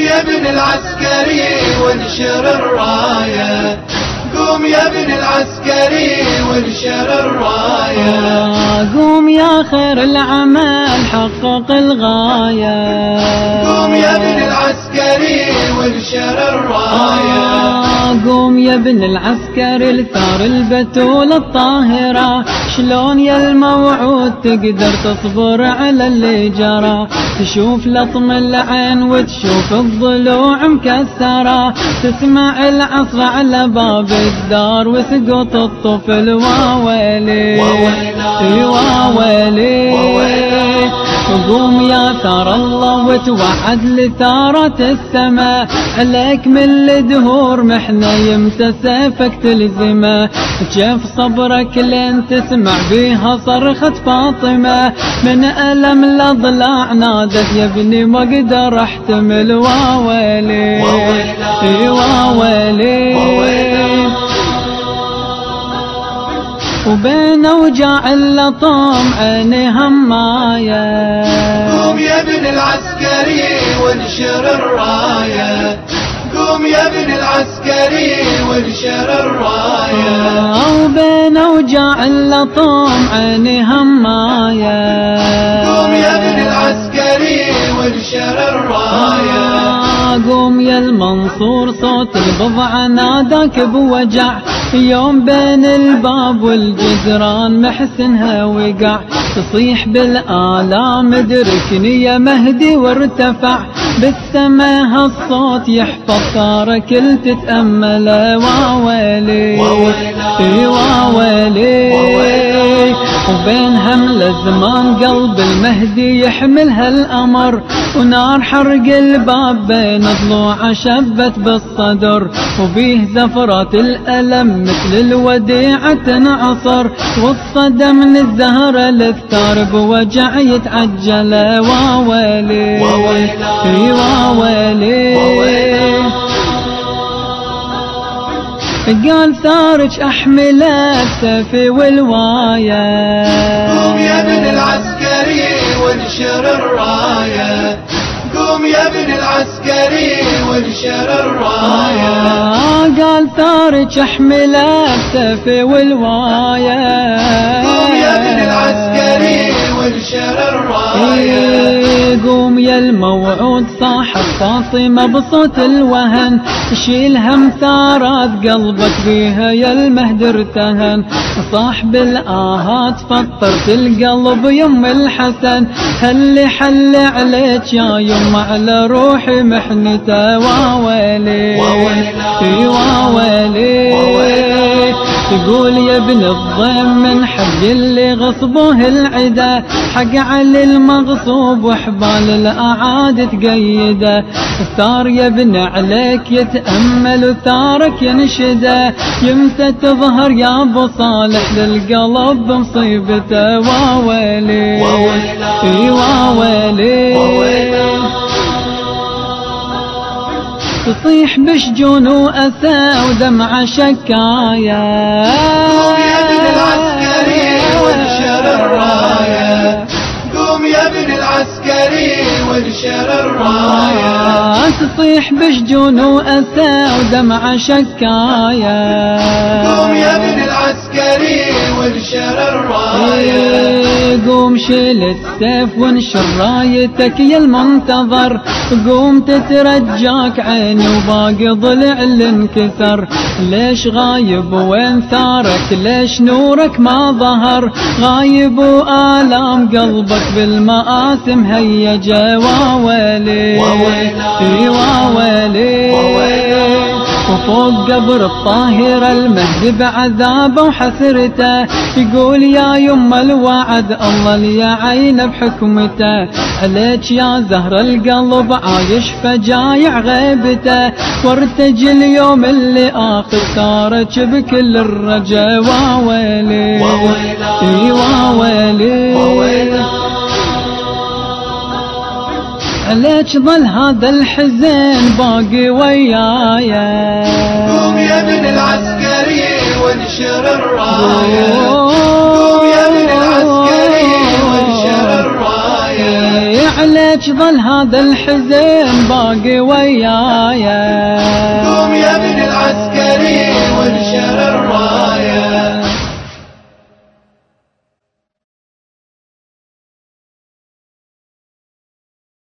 يا ابن العسكري وانشر الراية، قوم يا ابن العسكري وانشر الراية. قوم يا خير العمل حقق الغاية، قوم يا ابن العسكري وانشر الراية. قوم يا ابن العسكري الثار البتول الطاهرة، شلون يا الموعود تقدر تصبر على اللي جرى، تشوف لطم العين وتشوف الضلوع مكسرة، تسمع العصر على باب الدار وسقط الطفل واويلي واويلي. قوم يا ثار الله وتوعد لثارة السماء، عليك من الدهور محنة يمسى سيفك تلزمه، كيف صبرك لين تسمع بيها صرخة فاطمة، من ألم الأضلاع نادت يا ابني ما اقدر احتمل واويلي واويلي. وبين اوجاع اللطم عيني هماية، قوم يا ابن العسكري وانشر الراية، قوم يا ابن العسكري وانشر الراية. وبين اوجاع اللطم عيني هماية، قوم يا ابن العسكري وانشر الراية. قوم يا المنصور صوت البضع ناداك بوجع، يوم بين الباب والجدران محسنها وقع، تصيح بالآلام ادركني يا مهدي وارتفع، بالسما هالصوت يحفظ ثارك تتأمل واويلي واويلي. وبين همل الزمان قلب المهدي يحمل هالأمر، ونار حرق الباب بين ضلوعه شبت بالصدر، وبيه زفرة الألم مثل الوديعة تنعصر، والصدى من الزهرة للثار بوجع يتعجل واويلي واويلي. قال ثارج احملك سيفي والواية، قوم يا ابن العسكري وانشر الراية، قوم يا ابن العسكري وانشر الراية. قال ثارج احملك سيفي والواية، قوم يا ابن العسكري وانشر الراية. قوم يا الموعود صاحب فاطمة بصوت الوهن، شيل هم ثارات قلبك بيها يا المهد ارتهن، صاحب الآهات فطرت القلب يم الحسن، هل حل عليك يا يم على روحي محنته واويلي واويلي. تقول يا ابن الضيم من حق اللي غصبوه العدا، حق على المغصوب وحبال الأعاد تقيده، الثار يا ابن عليك يتأمل وثارك ينشده، يمتى تظهر يا ابو صالح للقلب مصيبته واويلي واويلي. تطيح بشجون وأسى ودمع شكاية، قوم يا ابن العسكري وانشر الراية، قوم يا ابن العسكري وانشر الراية. تطيح بشجون وأسى ودمع شكاية، قوم يا ابن العسكري وانشر الراية. قوم شيل السيف وانشر رايتك يا المنتظر، قوم تترجاك عيني وباقي ضلع اللي انكسر، ليش غايب وين ثارك ليش نورك ما ظهر، غايب وآلام قلبك بالمآسم هيجة واويلي واويلي. وفوق قبر الطاهرة المهدي بعذابه وحسرته، يقول يا يم الوعد الله لي عين بحكمته، عليك يا زهر القلب عايش فجايع غيبته، وارتجي اليوم اللي آخر ثارك بكل الرجا واويلي واويلي. عليك ظل هذا الحزن باقي ويايا، قوم يا ابن العسكري وانشر الراية، قوم يا ابن العسكري وانشر الراية. عليك ظل هذا الحزن باقي ويايا. قوم يا ابن العسكري